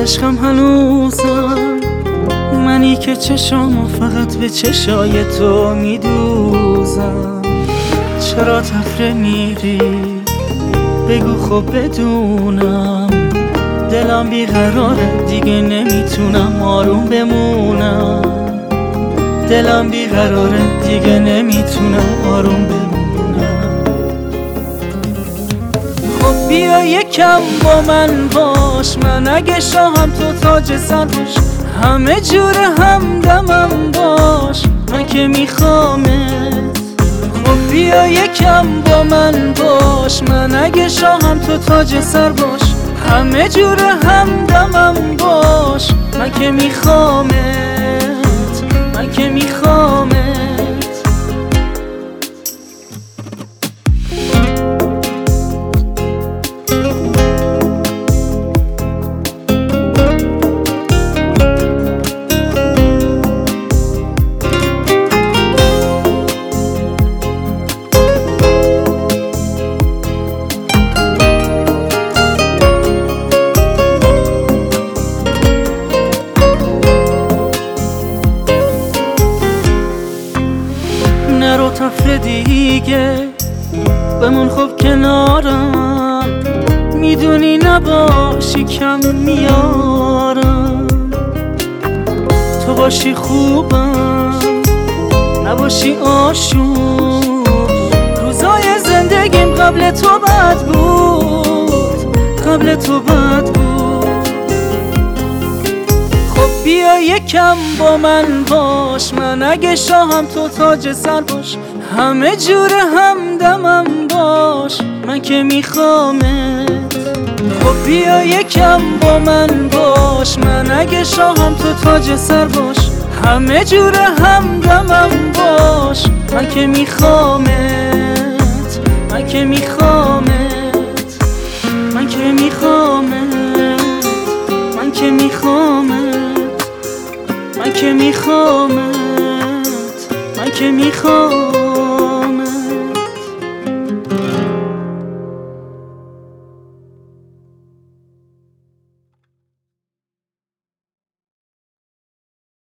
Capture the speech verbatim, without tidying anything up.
عشقم هنوزم، منی که چشامو فقط به چشای تو میدوزم. چرا تفره میری بگو خب بدونم، دلم بیقراره دیگه نمیتونم آروم بمونم. دلم بیقراره دیگه نمیتونم آروم بمونم. خب بیا یکم با من باش، من اگه شاهم تو تاج سر باش، همه جور همدمم باش، من که میخوامت. خب بیا یکم با من باش، من اگه شاهم تو تاج سر باش، همه جور همدمم باش، من که میخوامت، من که میخوامت. نرو تفره دیگه بمون خوب کنارم، میدونی نباشی کم میارم. تو باشی خوبم نباشی آشوب، روزای زندگیم قبل تو بد بود، قبل تو بد بود. خب بیا یکم با من باش، من اگه شاهم تو تاج سر باش، همه جور همدمم باش، من که میخوامت. خب بیا یکم با من باش، من اگه شاهم تو تاج سر باش، همه جور همدمم باش، من که میخوامت، من که میخوامت، من که میخوامت، من که میخوامت، من که میخوامت، من که میخوام.